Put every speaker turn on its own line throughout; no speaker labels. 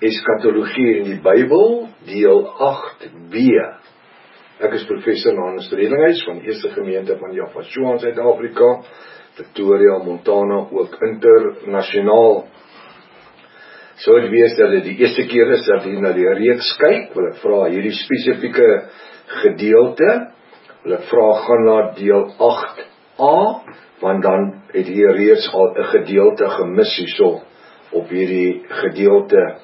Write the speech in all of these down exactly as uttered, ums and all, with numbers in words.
Eskatologie in die Bybel, deel agt B. Ek is professor Nanus Redinghuis van Eerste Gemeente van Jaffa in Suid-Afrika, Victoria, Montana, ook internasionaal. Sou dit wees dat dit die eerste keer is dat jy na die reeks kyk, wil ek vra hierdie spesifieke gedeelte, wil ek vra gaan na deel agt A, want dan het jy reeds al 'n gedeelte gemis hierso op hierdie gedeelte.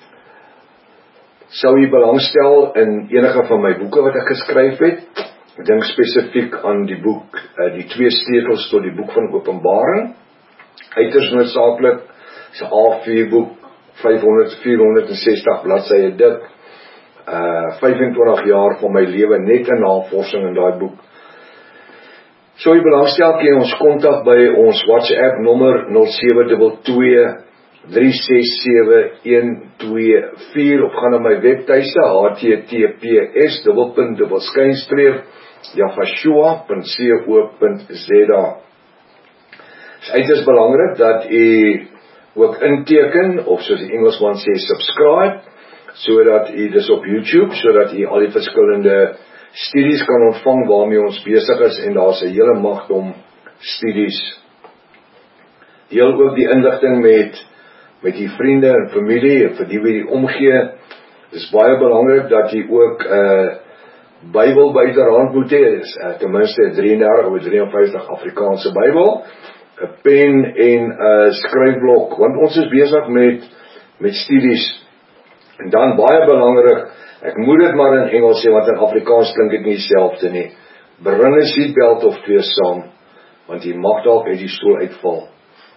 Sou jy belangstel in enige van my boeke wat ek geskryf het? Ek dink spesifiek aan die boek, die twee sleutels tot die boek van Openbaring. Uiters noodsaaklik, is 'n A vier boek, vyfhonderd, vierhonderd sestig bladsye dik, uh, vyfentwintig jaar van my lewe net in navorsing in daai boek. Sou jy belangstel, kan jy ons kontak by ons WhatsApp nommer nul sewe twee twee, drie ses sewe, een twee vier, of gaan na my webtuiste h t t p s dubbelpunt dubbel skynstreep jaffa punt co punt z a. Dit is uiters belangrik dat u ook inteken, of soos die Engelsman sê, subscribe, sodat u dis op YouTube, sodat u al die verskillende studies kan ontvang waarmee ons besig is, en daar's 'n hele magdom studies. Deel ook die inligting met met die vriende en familie, en vir die wie die omgee. Dis baie belangrik dat jy ook 'n uh, Bybel byderhand moet hê, uh, ten minste drie en dertig of drie en vyftig Afrikaanse Bybel, 'n pen en 'n uh, skryfblok, want ons is besig met met studies. En dan baie belangrik, ek moet dit maar in Engels sê, want in Afrikaans klink dit nie dieselfde nie. Bring 'n seatbelt of twee saam, want jy mag dalk uit die stoel uitval.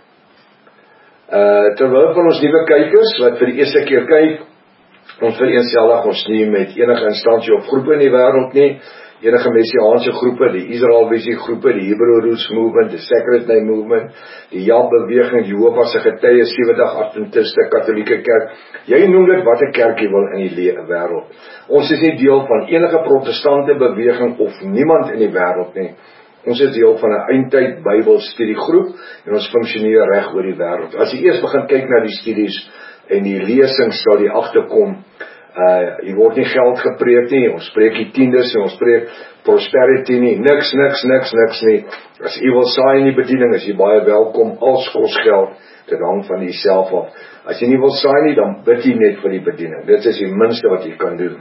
Uh, terwyl van ons nuwe kykers, wat vir die eerste keer kyk, ons vereenselwig ons nie met enige instansie of groepe in die wêreld nie, enige messiaanse groepe, die Israel Visie groepe, die Hebrew Roots Movement, die Sacred Name Movement, die Jab beweging, die Jehovah's Getuies, Sewe-dag Adventiste, Katolieke kerk, jy noem dit wat 'n kerk jy wil in die wêreld. Ons is nie deel van enige protestante beweging of niemand in die wêreld nie. Ons is deel van 'n eindtyd Bybelstudiegroep en ons funksioneer reg oor die wêreld. As jy eers begin kyk na die studies en die lesings, sal jy agterkom, uh, jy word nie geld gepreek nie, ons preek die tiendes en ons preek prosperity nie, niks, niks, niks, niks nie. As jy wil saai in die bediening, is jy baie welkom, als kos geld, dit hang van jouself af. As jy nie wil saai nie, dan bid jy net vir die bediening. Dit is die minste wat jy kan doen.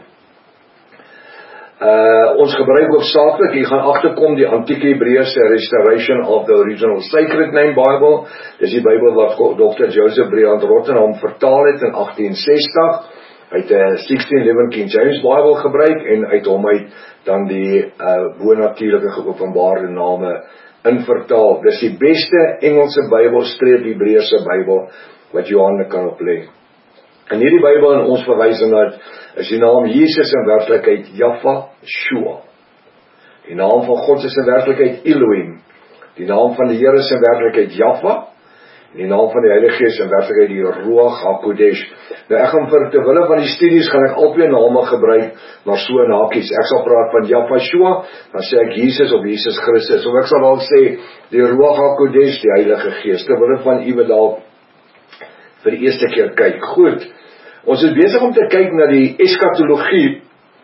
Uh, ons gebruik hoofsaaklik, jy gaan agterkom, die antieke Hebreëse Restoration of the Original Sacred Name Bible. Dis die Bybel wat dokter Joseph Briand Rottenham vertaal het in agtien sestig. Hy het 'n sixteen eleven King James Bible gebruik, en uit hom uit dan die uh, bonatuurlike geopenbaarde name in vertaal. Dis die beste Engelse Bybel streep Hebreëse Bybel wat jou hande kan oplê. In hierdie Bybel, en ons verwys na dit, is die naam Jesus in werklikheid Jaffa Shua. Die naam van God is in werklikheid Elohim. Die naam van die Here is in werklikheid Jaffa. En die naam van die Heilige Gees in werklikheid die Ruach HaKodesh. Nou ek gaan vir terwille van die studies gaan ek albei name gebruik, maar so in hakies. Ek sal praat van Jaffa Shua, dan sê ek Jesus of Jesus Christus, of ek sal dalk sê die Ruach HaKodesh, die Heilige Gees, terwille van u wat dalk vir die eerste keer kyk. Goed. Ons is besig om te kyk na die eskatologie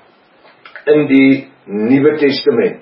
in die Nuwe Testament,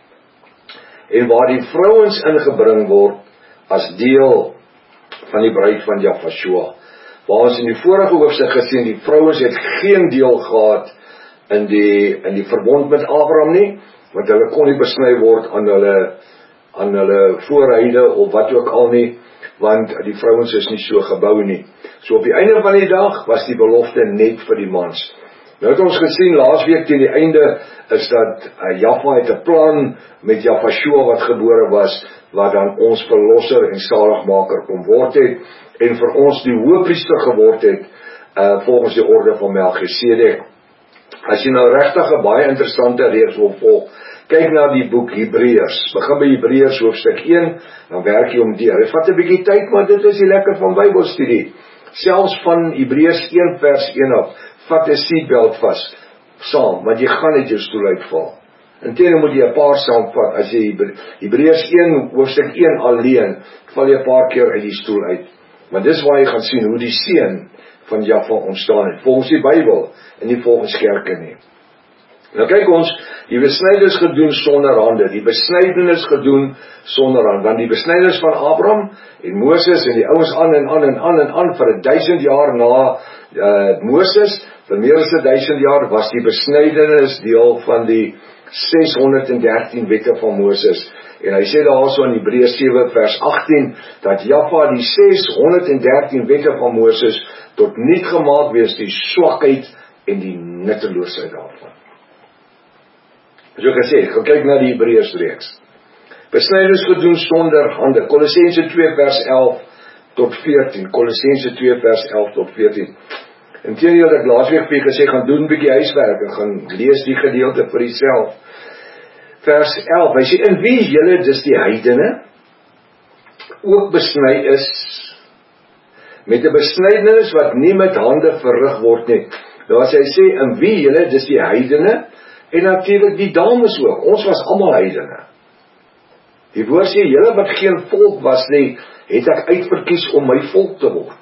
en waar die vrouens ingebring word as deel van die bruid van Jaffa Shua. Waar ons in die vorige hoofstuk gesien, die vrouens het geen deel gehad in die, in die verbond met Abraham nie, want hulle kon nie besny word aan hulle, aan hulle voorhuide of wat ook al nie, want die vrouens is nie so gebou nie. So op die einde van die dag was die belofte net vir die mans. Nou het ons gesien, laasweek teen die einde, is dat uh, Jaffa het 'n plan met Jaffa Shua wat gebore was, wat dan ons verlosser en saligmaker kom word het, en vir ons die hoëpriester geword het, uh, volgens die orde van Melchisedek. As jy nou regtig 'n baie interessante reeks wil volg, kyk na die boek Hebreërs, begin by Hebreërs hoofstuk een, dan werk jy om deur. Dit vat 'n bietjie tyd, maar dit is die lekker van Bybelstudie. Selfs van Hebreërs een vers een af, vat 'n seatbelt vas, saam, want jy gaan uit jou stoel uitval. Inteendeel moet jy 'n paar saamvat, as jy Hebreërs een, hoofstuk een alleen, val jy 'n paar keer uit die stoel uit. Want dis waar jy gaan sien hoe die seun van Jaffa ontstaan het, volgens die Bybel, en nie volgens kerke nie. Nou kyk ons, die besnydenis gedoen sonder hande, die besnydenis gedoen sonder hande, want die besnydenis van Abraham en Moses en die ouens aan en aan en aan en aan vir een duisend jaar na uh, Moses, vir meer as een duisend jaar was die besnydenis deel van die seshonderd en dertien wette van Moses. En hy sê daar so in Hebreërs sewe vers agttien, dat Jaffa die seshonderd en dertien wette van Moses tot niet gemaak wees, die swakheid en die nutteloosheid daarvan. So ek sê, gaan kyk na die Hebreërs reeks. Besnydenis gedoen sonder hande, Kolossense twee vers elf tot veertien, Kolossense twee vers elf tot veertien. En teenoor dat ek laasweek vir gesê, gaan doen 'n bietjie huiswerk, en gaan lees die gedeelte vir jouself. Vers elf, hy sê, in wie julle dus die heidene ook besny is, met 'n besnydenis wat nie met hande verrig word nie. Nou as hy sê, in wie julle dus die heidene, en natuurlik die dames ook, ons was almal heidene. Die woord sê, julle wat geen volk was nie, het ek uitverkies om my volk te word.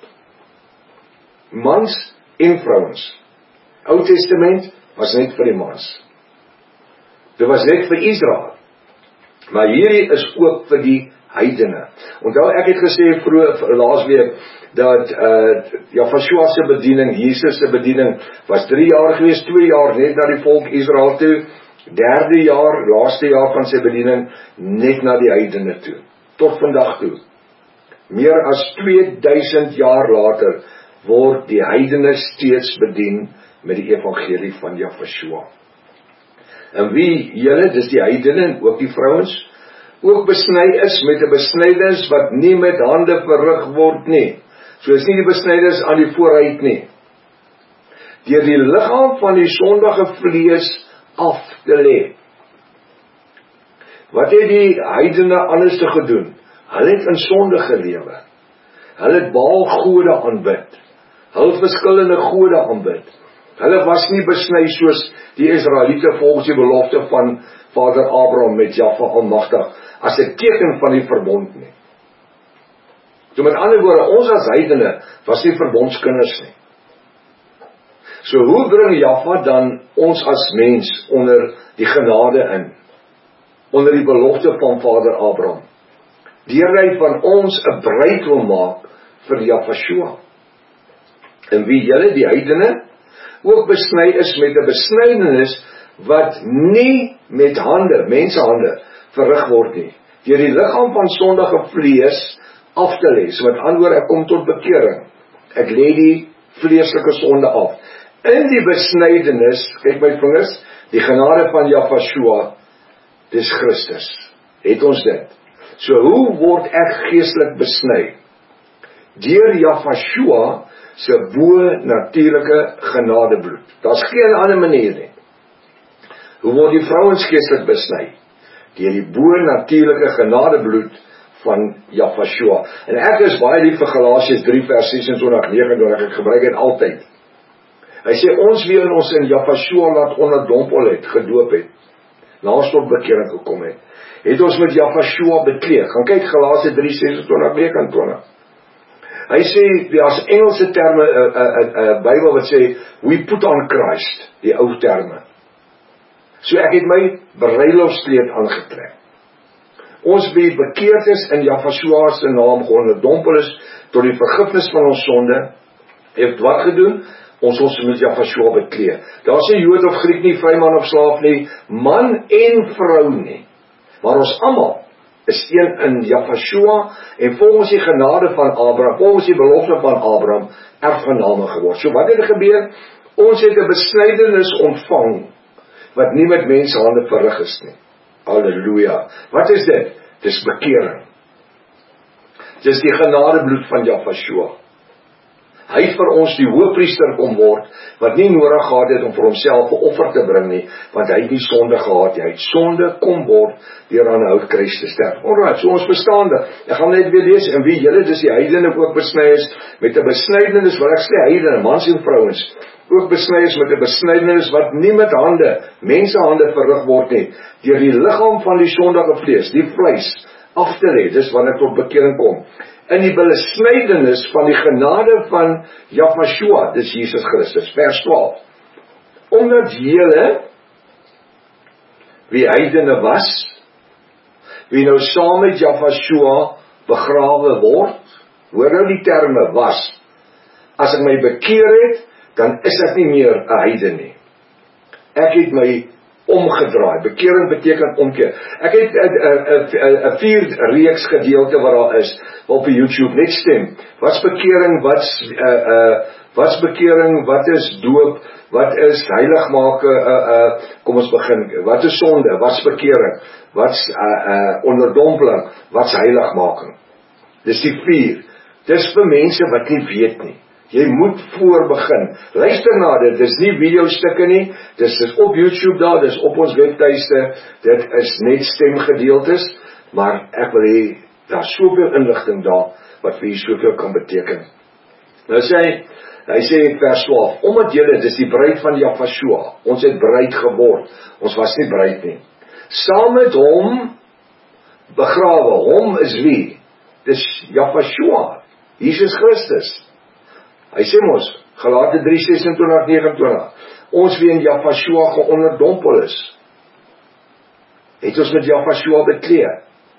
Mans en vrouens. Ou Testament was net vir die mans. Dit was net vir Israel. Maar hierdie is ook vir die heidene. Onthou ek het gesê vroeër laasweek dat uh, Jafashua se bediening, Jesus se bediening was drie jaar gewees, twee jaar net na die volk Israel toe, derde jaar, laaste jaar van sy bediening net na die heidene toe, tot vandag toe. Meer as twee duisend jaar later word die heidene steeds bedien met die evangelie van Jafashua. En wie julle, dis die heidene en ook die vrouens, ook besny is met 'n besnydenis wat nie met hande verrig word nie. So is nie die besnydenis aan die vooruit nie. Deur die liggaam van die sondige vlees af te lê. Wat het die heidene anders te gedoen? Hulle het in sonde gelewe. Hulle het Baal gode aanbid. Hulle het verskillende gode aanbid. Hulle was nie besny soos die Israeliete volgens die belofte van Vader Abraham met Jaffa almagtig, as 'n teken van die verbond nie. So met ander woorde, ons as heidene was nie verbondskinders nie. So hoe bring Jaffa dan ons as mens onder die genade in? Onder die belofte van Vader Abraham? Deur hy van ons 'n bruid wil maak vir Jafashua. En wie julle die heidene ook besny is met 'n besnydenis wat nie met hande, mensehande, verrig word nie. Deur die liggaam van sondige vlees af te lê. So met ander woorde, ek kom tot bekering. Ek lê die vleeslike sonde af. In die besnydenis, kyk my vingers, die genade van Jafashua, dis Christus. Het ons dit. So hoe word ek geestelik besny? Deur Jafashua se bo-natuurlike genadebloed. Daar's geen ander manier nie. Hoe word die vrouens geestelik besny? Deur die bo-natuurlike genadebloed van Jafashua. En ek is baie lief vir Galasiërs drie vers sesentwintig negenentwintig, ek gebruik dit altyd. Hy sê, ons wie in ons in Jafashua laat onderdompel het, gedoop het, na ons tot bekering gekom het, het ons met Jafashua bekleed. Gaan kyk Galasiërs drie sesentwintig negenentwintig. Hy sê, daar's Engelse terme, 'n uh, uh, uh, Bybel wat sê, we put on Christ, die ou terme. So ek het my bruilofskleed aangetrek. Ons wie bekeerd is in Jafashua se naam geonderdompel is tot die vergifnis van ons sonde, het wat gedoen? Ons ons met Jafashua bekleed. Daar sê Jood of Griek nie, vryman of slaaf nie, man en vrou nie. Maar ons almal is een in Jafashua en volgens die genade van Abraham, volgens die belofte van Abraham, erfgename geword. So wat het er gebeur? Ons het 'n besnydenis ontvang wat nie met menshande verrig is nie. Halleluja. Wat is dit? Dis bekering. Dis die genadebloed van Jafashua. Hy het vir ons die hoëpriester kom word, wat nie nodig gehad het om vir homself 'n offer te bring nie, want hy het nie sonde gehad nie. Hy het sonde kom word deur aan 'n houtkruis te sterf. Alraai, so ons verstaan dit. Ek gaan net weer lees, en wie julle dis die heidene ook besny is, met 'n besnydenis, wat ek sê heidene, mans en vrouens, ook besny is met 'n besnydenis wat nie met hande, mensehande verrig word nie, deur die liggaam van die sondige vlees, die vleis, af te lê, dis wanneer tot bekering kom. in die besnydenis van die genade van Jahweh, dis Jesus Christus, vers twaalf. Omdat julle, wie heidene was, wie nou saam met Jahweh begrawe word, hoor nou die terme was, as ek my bekeer het, dan is ek nie meer 'n heiden nie. Ek het my omgedraai. Bekering beteken omkeer. Ek het 'n vier reeks gedeelte wat daar is op YouTube, net stem. Wat's bekering, wat's uh, uh, wat's bekering, wat is doop, wat is heiligmaak, uh, uh, kom ons begin, wat is sonde, wat's bekering, wat's uh, uh, onderdompeling, wat's heiligmaking. Dis die vier. Dis vir mense wat nie weet nie. Jy moet voor begin. Luister na dit, dis nie videostukke nie, dis is op YouTube daar, dis op ons webtuiste, dit is net stemgedeeltes, maar ek wil hê, daar is soveel inligting daar, wat vir jy soveel kan beteken. Nou sê hy, hy sê in vers twaalf, omdat julle, dis die bruid van Jahweh, ons het bruid geword, ons was nie bruid nie, saam met hom begrawe, hom is wie? Dis Jahweh, Jesus Christus. Hy sê mos, Galate drie sesentwintig negenentwintig, ons wie in Jahweh geonderdompel is, het ons met Jahweh bekleed.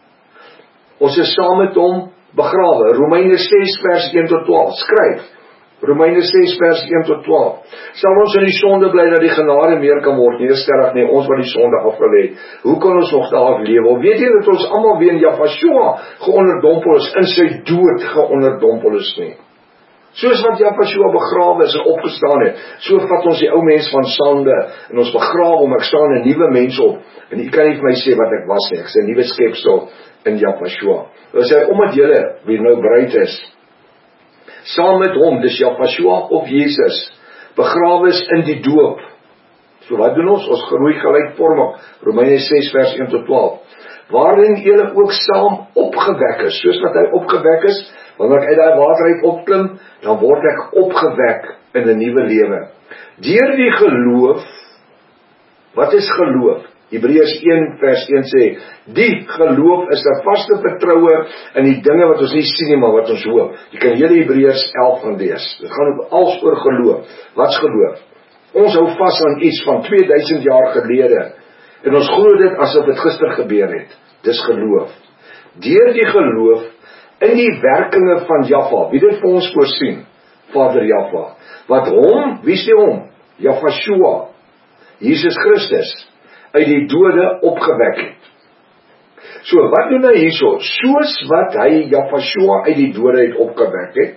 Ons is saam met hom begrawe. Romeine ses vers een tot twaalf, skryf. Romeine ses vers een tot twaalf. Sal ons in die sonde bly dat die genade meer kan word? Nie sterk nie, ons wat die sonde afgelê het. Hoe kan ons nog daar lewe? Weet jy dat ons almal wie in Jahweh geonderdompel is, in sy dood geonderdompel is nie? Soos wat Jahweh begrawe is en opgestaan het, so vat ons die ou mens van sonde en ons begrawe hom, ek staan 'n nuwe mens op, en jy kan nie vir my sê wat ek was nie, ek is 'n nuwe skepsel in Jahweh. Hy sê, omdat julle, wie nou bruid is, saam met hom, dis Jahweh of Jesus, begrawe is in die doop. So wat doen ons? Ons groei gelykvormig, Romeine ses vers een tot twaalf, waarin julle ook saam opgewek is, soos wat hy opgewek is, wanneer ek uit die water uit opklim, dan word ek opgewek in 'n nuwe lewe. Deur die geloof, wat is geloof? Hebreërs een vers een sê, die geloof is 'n vaste vertroue in die dinge wat ons nie sien nie, maar wat ons hoop. Jy kan hele Hebreërs elf gaan lees. Dit gaan als oor geloof. Wat's geloof? Ons hou vas aan iets van twee duisend jaar gelede, en ons glo dit asof dit gister gebeur het. Dis geloof. Deur die geloof in die werkinge van Jahweh, wie dit vir ons voorsien, Vader Jahweh, wat hom, wie sê hom? Jahweh, Jesus Christus, uit die dode opgewek het. So, wat doen hy hierso? Soos wat hy Jahweh uit die dode het opgewek het,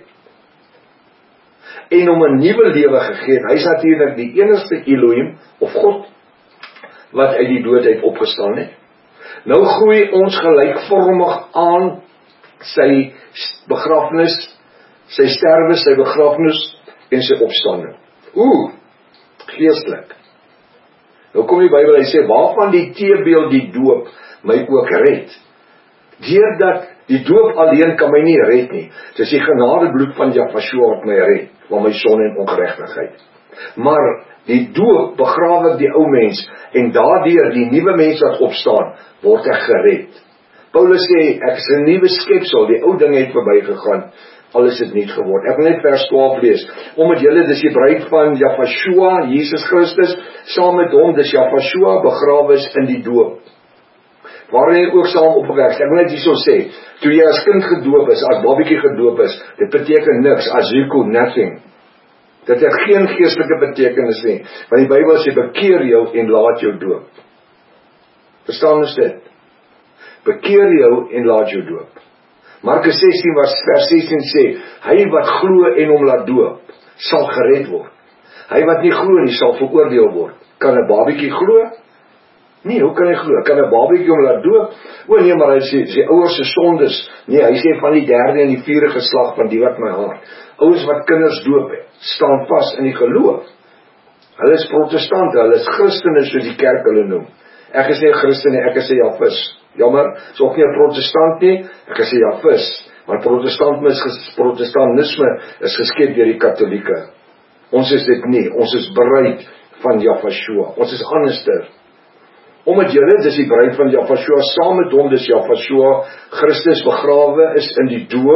en hom 'n nuwe lewe gegee het, hy is natuurlik die enigste Elohim, of God, wat uit die dood uit opgestaan het. Nou groei ons gelykvormig aan sy begrafnis, sy sterwe, sy begrafnis en sy opstanding. Oeh, geestelik. Nou kom die Bybel, hy sê, waarvan die teebeeld die doop my ook red. Deurdat die doop alleen kan my nie red nie. Dis die genadebloed van Jahweh wat my red, van my sonde en ongeregtigheid. Maar die doop begrawe die ou mens, en daardeur die nuwe mens wat opstaan, word ek gered. Paulus sê, ek is 'n nuwe skepsel, die ou dinge het verbygegaan, alles het nuut geword. Ek wil net vers twaalf lees, omdat julle, dis die bruid van Jahweh, Jesus Christus, saam met hom, dis Jahweh, begrawe is in die doop, waarin hy ook saam opgewek is. Ek wil net hierso sê, toe jy as kind gedoop is, as babietjie gedoop is, dit beteken niks, as Zico, nothing. Dit het geen geestelike betekenis nie, want die Bybel sê, bekeer jou en laat jou doop. Verstaan ons dit? Bekeer jou en laat jou doop. Markus sestien vers sestien sê, hy wat glo en hom laat doop, sal gered word. Hy wat nie glo nie, sal veroordeel word. Kan 'n babietjie glo? Nee, hoe kan hy glo? Kan 'n babietjie hom laat doop? O nee, maar hy sê, sy ouers se sondes. Nee, hy sê van die derde en die vierde geslag van die wat my haat. Ouers wat kinders doop, staan vas in die geloof. Hulle is protestante, hulle is Christene, soos die kerk hulle noem. Ek is nie 'n Christen nie, ek is 'n Jahwist. Jammer, is ook nie 'n protestant nie, ek is 'n Jahwist. Maar protestantisme is, protestantisme is geskep deur die katolieke. Ons is dit nie, ons is bruid van Jahweh. Ons is anderster. Omdat julle, dis die bruid van Jahweh, saam met hom, dis Jahweh, Christus begrawe is in die doop,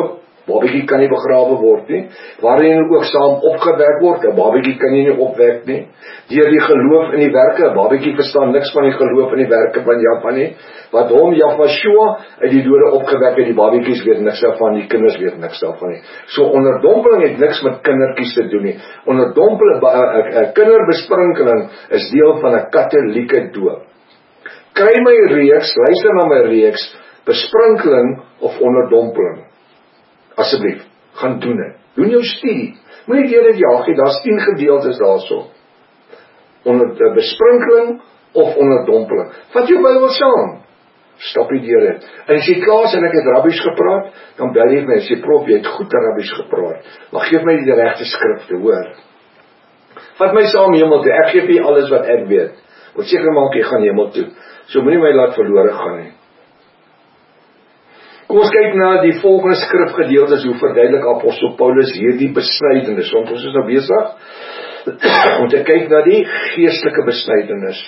babatjie kan nie begrawe word nie, waarin ook saam opgewek word, 'n babatjie kan jy nie opwek nie, deur die geloof in die werke, 'n babatjie verstaan niks van die geloof in die werke van Jahwe nie, wat hom Jahweh uit die dode opgewek het, die babatjies weet niks daarvan, die kinders weet niks daarvan nie. So onderdompeling het niks met kindertjies te doen nie. Onderdompeling, 'n kinderbesprinkeling is deel van 'n katolieke doop. Kry my reeks, luister na my reeks, besprinkeling of onderdompeling. Asseblief, gaan doen dit. Doen jou studie. Moenie deur dit jaag nie, daar's tien gedeeltes daarso. Onder uh, besprinkeling of onderdompeling. Vat jou Bybel saam. Stap nie deur dit. En as jy klaar is en ek het rabbies gepraat, dan bel jy my en sê, prof, jy het goed rabbies gepraat. Maar geef my die regte skrifte, hoor. Vat my saam hemel toe. Ek gee vir alles wat ek weet. Want seker maak jy gaan hemel toe. So moenie my laat verlore gaan nie. Kom ons kyk na die volgende skrifgedeeltes, hoe verduidelik apostel Paulus hierdie besnydenis, want ons is nou besig om te kyk na die geestelike besnydenis.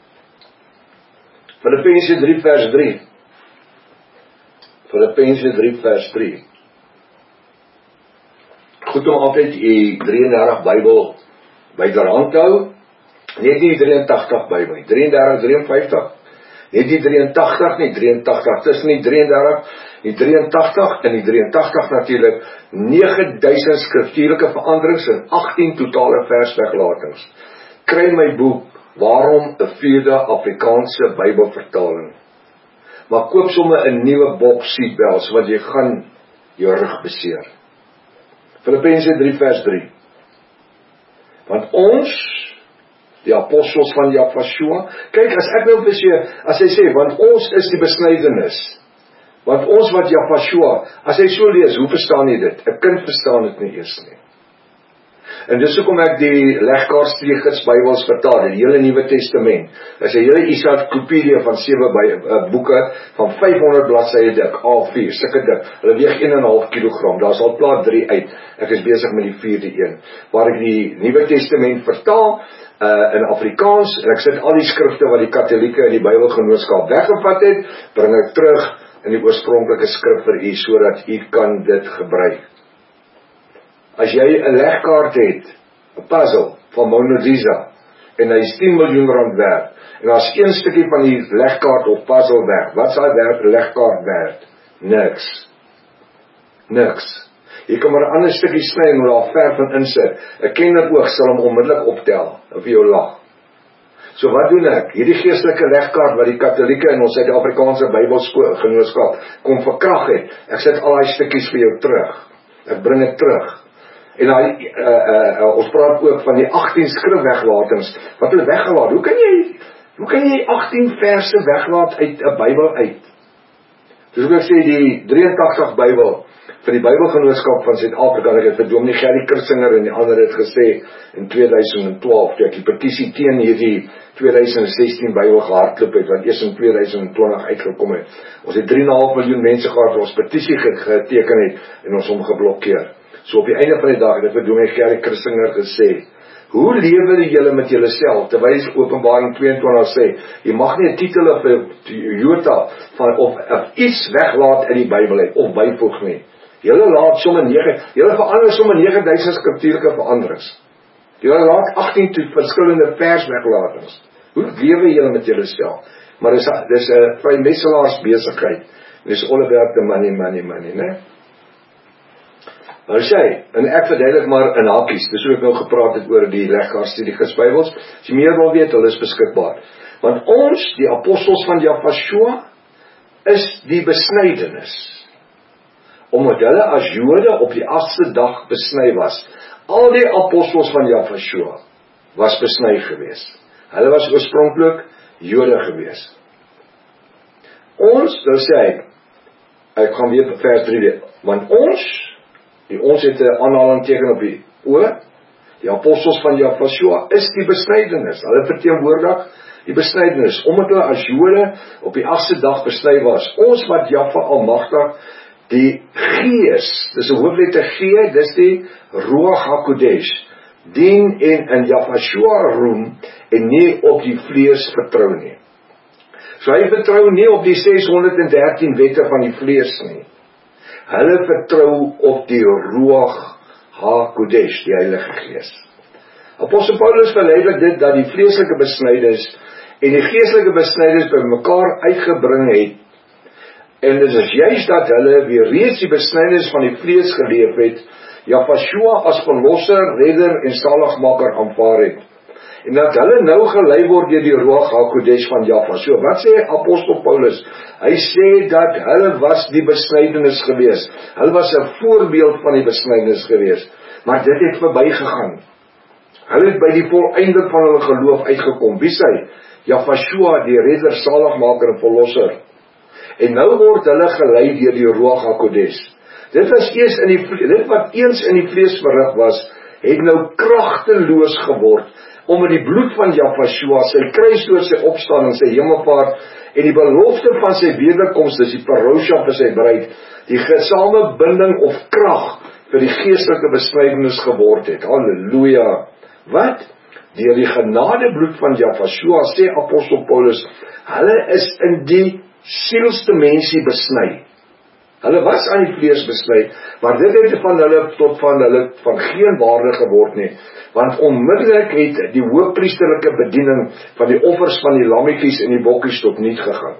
Filippense drie vers drie. Filippense drie vers drie. Goed om altyd die drieëndertig Bybel byderhand te hou, net die drieëntagtig Bybel, drieëndertig, drieënvyftig, net die drieëntagtig nie, drieëntagtig, tussen die drieëndertig, die drieëntagtig en die drieëntagtig natuurlik, nege duisend skriftuurlike veranderings en agttien totale versweglatings. Kry my boek, waarom 'n vierde Afrikaanse Bybelvertaling. Maar koop sommer 'n nuwe boks seatbelts, want jy gaan jou rug beseer. Filippense drie vers drie. Want ons, die apostels van Jahwe, kyk, as ek nou vir sê, as hy sê, want ons is die besnydenis, want ons wat Jahwe, as hy so lees, hoe verstaan jy dit? 'n Kind verstaan dit nie eers nie. En dis hoekom ek die legkaartstudiegids Bybels vertaal, die hele Nuwe Testament. Is 'n hele ensiklopedia van sewe uh, boeke van vyfhonderd bladsye dik, A vier, sulke dik. Hulle weeg een en 'n half kilogram. Daar's al plaas drie uit. Ek is besig met die vierde een, waar ek die Nuwe Testament vertaal uh, in Afrikaans, en ek sit al die skrifte wat die Katolieke in die Bybelgenootskap weggevat het, bring ek terug in die oorspronklike skrif vir u, sodat u kan dit gebruik. As jy 'n legkaart het, 'n puzzle van Mona Lisa, en hy is tien miljoen rand werd, en as een stukkie van die legkaart of puzzle weg, wat is daai werd, legkaart werd? Niks. Niks. Jy kan maar 'n ander stukkie sny en daar verf van insit. 'n Kenner oog sal hom onmiddellik optel, of vir jou lag. So wat doen ek? Hierdie geestelike legkaart wat die Katolieke in ons Suid-Afrikaanse Bybelgenootskap kom verkrag het, ek sit al daai stukkies vir jou terug. Ek bring dit terug. En hy, uh, uh, uh, ons praat ook van die agttien skrifweglatings, wat hulle weggelaat. Hoe kan jy, hoe kan jy agttien verse weglaat uit 'n Bybel uit? Dus ek sê die drieëntagtig Bybel, vir die Bybelgenootskap van Suid-Afrika, ek het vir Dominee Gerry Kirsinger en die ander het gesê, in tweeduisend twaalf, toe ek die petisie teen hierdie tweeduisend sestien Bybel gehardloop het, wat eers in tweeduisend twintig uitgekom het. Ons het drie en 'n half miljoen mense gehad wat ons petisie geteken het, en ons hom geblokkeer. So op die einde van die dag het ek vir Dominee Gerry Kirsinger gesê, hoe lewe julle met julleself, terwyl Openbaring tweeëntwintig sê, jy mag nie 'n titel of 'n jota van of, of iets weglaat in die Bybel uit, of byvoeg nie. Julle laat sommer nege, julle verander sommer nege duisend skriftuurlike veranderings. Julle laat agttien verskillende versweglatings. Hoe lewe julle met julleself? Maar dis dis 'n vrymesselaars besigheid. Dis all about the money, money, money, né? Nou sê, en ek verduidelik maar in hakies, dis hoe ek nou gepraat het oor die legkaartstudiegids Bybels. As jy meer wil weet, hulle is beskikbaar. Want ons, die apostels van Jahwe, is die besnydenis. Omdat hulle as Jode op die agste dag besny was. Al die apostels van Jahwe was besny gewees. Hulle was oorspronklik Jode gewees. Ons, nou sê ek, ek gaan weer vir vers drie weer, want ons, die ons het 'n aanhalingteken op die o, die apostels van Jahwe is die besnydenis. Hulle verteenwoordig die besnydenis, omdat hulle as Jode op die agste dag besny was. Ons wat Jahwe almagtig, die Gees, dis 'n hoofletter G, dis die Ruach HaKodesh, dien en in Jahwe roem, en nie op die vlees vertrou nie. So hy vertrou nie op die seshonderd dertien wette van die vlees nie. Hulle vertrou op die Ruach HaKodesh, die Heilige Gees. Apostel Paulus verduidelik dit dat die vleeslike besnydenis en die geestelike besnydenis by mekaar uitgebring het. En dit is juist dat hulle weer reeds die besnydenis van die vlees geleef het, Jahweh as verlosser, redder en saligmaker aanvaar het. En dat hulle nou gelei word deur die Ruach HaKodesh van Jahweh. So wat sê apostel Paulus? Hy sê dat hulle was die besnydenis gewees. Hulle was 'n voorbeeld van die besnydenis gewees. Maar dit het verbygegaan. Hulle het by die volëinde van hulle geloof uitgekom. Wie sê? Jahweh, die redder, saligmaker en verlosser. En nou word hulle gelei deur die Ruach HaKodesh. Dit was eers in die dit wat eens in die vlees verrig was, het nou kragteloos geword, om met die bloed van Jahweh, sy kruisdood, sy opstanding, sy hemelvaart en die belofte van sy wederkoms, dis die parousia vir sy bruid, die gesame binding of krag vir die geestelike besnydenis geword het. Halleluja. Wat? Deur die genadebloed van Jahweh, sê apostel Paulus, hulle is in die sielsdimensie besny. Hulle was aan die vlees besny, maar dit het van hulle tot van hulle van geen waarde geword nie, want onmiddellik het die hoëpriesterlike bediening van die offers van die lammetjies en die bokkies tot niet gegaan.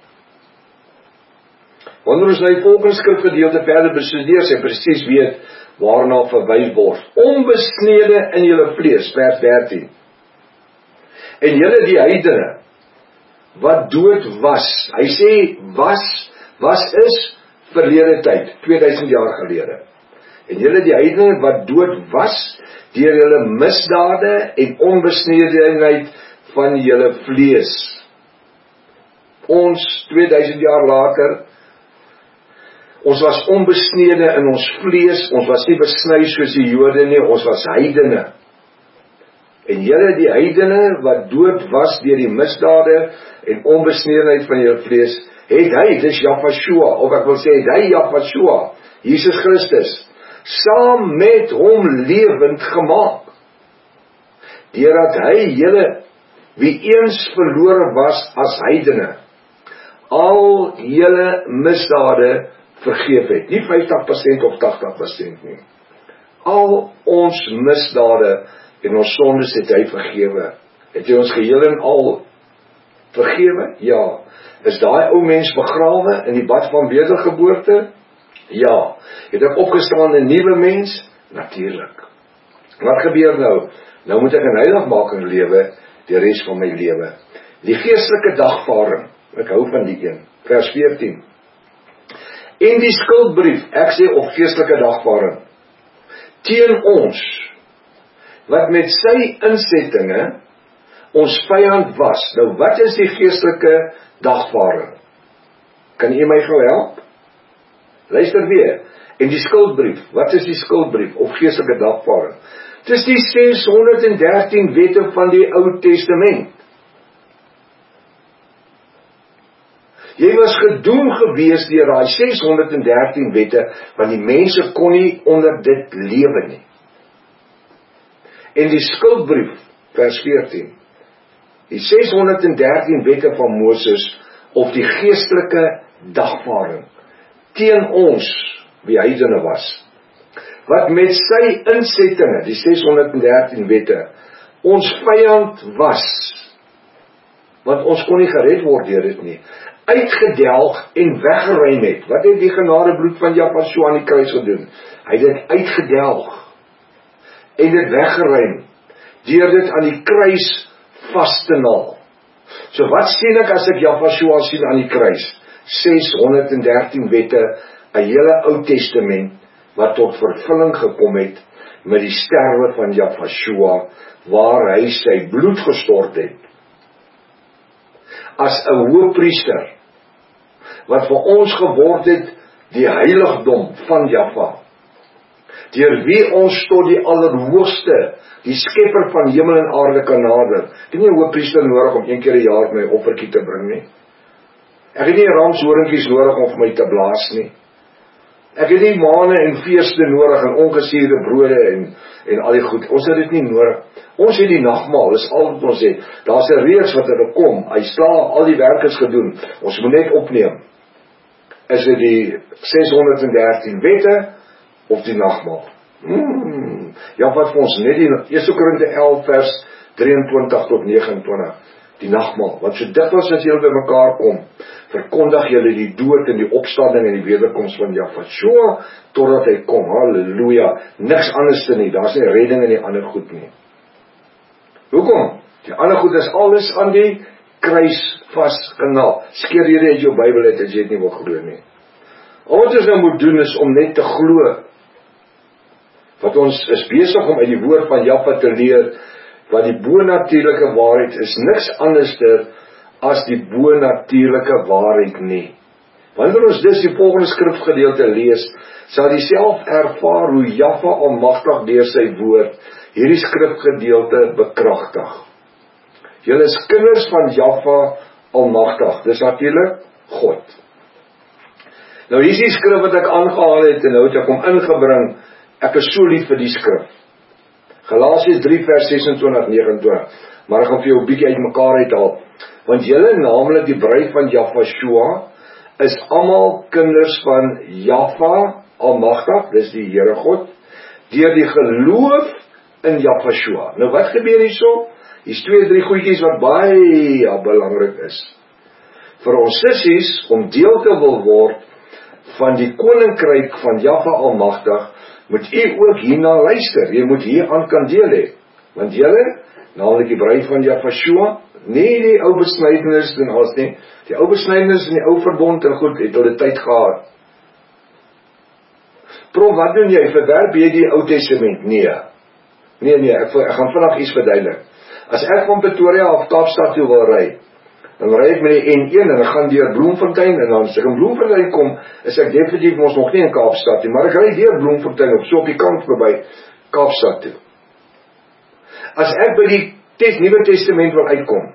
Wanneer ons nou die volgende skrifgedeelte verder bestudeer, sy presies weet waarna verwys word. Onbesnede in julle vlees, vers dertien. En julle die heidene, wat dood was, hy sê was, was is, verlede tyd, tweeduisend jaar gelede. En julle die heidene wat dood was, deur julle misdade en onbesnedenheid van julle vlees. Ons, tweeduisend jaar later, ons was onbesnede in ons vlees, ons was nie besny soos die Jode nie, ons was heidene. En julle die heidene wat dood was deur die misdade en onbesnedenheid van julle vlees, het hy, dis Jahweh, of ek wil sê, het hy Jahweh, Jesus Christus, saam met hom lewend gemaak, deurdat hy julle, wie eens verlore was as heidene, al julle misdade vergeef het, nie vyftig persent of tagtig persent nie, al ons misdade en ons sondes het hy vergewe, het hy ons geheel en al vergewe? Ja. Is daai ou mens begrawe in die bad van wedergeboorte? Ja. Het ek opgestaan 'n nuwe mens? Natuurlik. Wat gebeur nou? Nou moet ek in heiligmaking lewe die res van my lewe. Die geestelike dagvaarding, ek hou van die een, vers veertien. En die skuldbrief, ek sê op geestelike dagvaarding, teen ons, wat met sy insettinge ons vyand was. Nou wat is die geestelike dagvaarding? Kan jy my gou help? Luister weer. En die skuldbrief, wat is die skuldbrief of geestelike dagvaarding? Dit is die ses honderd en dertien wette van die Ou Testament. Jy was gedoem gewees deur daai ses honderd en dertien wette, want die mense kon nie onder dit lewe nie. En die skuldbrief, vers veertien, die ses honderd en dertien wette van Moses, of die geestelike dagvaarding, teen ons, wie heidene was, wat met sy insettinge, die ses honderd en dertien wette, ons vyand was, want ons kon nie gered word deur dit nie, uitgedelg en weggeruim het. Wat het die genadebloed van Jahweh aan die kruis gedoen? Hy het dit uitgedelg en dit weggeruim, deur dit aan die kruis vas te naal. So wat sien ek as ek Jahweh sien aan die kruis? ses honderd en dertien wette, 'n hele Ou Testament, wat tot vervulling gekom het, met die sterwe van Jahweh, waar hy sy bloed gestort het, as 'n hoëpriester, wat vir ons geword het, die heiligdom van Jahweh, deur wie ons tot die Allerhoogste, die skepper van hemel en aarde kan nader. Ek het nie 'n hoëpriester nodig om een keer 'n jaar my offertjie te bring nie. Ek het nie ramshoringkies nodig om vir my te blaas nie. Ek het nie maane en feeste nodig en ongesuurde brode en, en al die goed. Ons het dit nie nodig. Ons het die nagmaal, dis al wat ons het. Daar's 'n reeks wat hulle kom, hy sla, al die werk is gedoen. Ons moet net opneem. Is dit die seshonderddertien wette of die nagmaal? Hmm, ja, wat vir ons net die Eerste Korinte elf vers drieëntwintig tot negenentwintig, die nagmaal, want so dikwels as julle by mekaar kom, verkondig julle die dood en die opstanding en die wederkoms van Jahweh, totdat hy kom, halleluja, niks anders te nie, daar is nie redding in die ander goed nie. Hoekom? Die ander goed is alles aan die kruis vastgenaal. Skeer hierdie uit jou Bybel uit as jy het nie wil glo nie. Al wat ons nou moet doen is om net te glo, wat ons is besig om uit die woord van Jahwe te leer, wat die bonatuurlike waarheid is, niks anderster as die bonatuurlike waarheid nie. Wanneer ons dus die volgende skrifgedeelte lees, sal jy self ervaar hoe Jahwe almagtig deur sy woord hierdie skrifgedeelte bekragtig. Julle is kinders van Jahwe almagtig, dis natuurlik God. Nou hier is die skrif wat ek aangehaal het, en nou het ek hom ingebring, ek is so lief vir die skrif. Galasiërs drie vers sesentwintig negenentwintig, maar ek gaan vir jou 'n bietjie uit mekaar uithaal, want julle, naamlik die bruid van Jahwe, is almal kinders van Jahwe almagtig, dis die Here God, deur die geloof in Jahwe. Nou wat gebeur hierso? Hier's twee, drie goedjies wat baie belangrik is. Vir ons sissies, om deel te wil word van die koninkryk van Jahwe almagtig, moet u ook hierna luister, jy moet hieraan kan deel hê, want julle, naamlik die bruid van Jahwe, nie die ou besnydenis en alles nie, die ou besnydenis en die ou verbond en goed, het hulle tyd gehad. Prof, wat doen jy, verwerp jy die Ou Testament? Nee, nee, nee, ek, ek gaan vandag iets verduidelik. As ek van Pretoria af Kaapstad toe wil ry, dan ry ek met die N een en ek gaan deur Bloemfontein, en dan as ek in Bloemfontein kom, is ek definitief ons nog nie in Kaapstad nie, maar ek ry deur Bloemfontein op so op die kant verby Kaapstad toe. As ek by die tes, Nuwe Testament wil uitkom,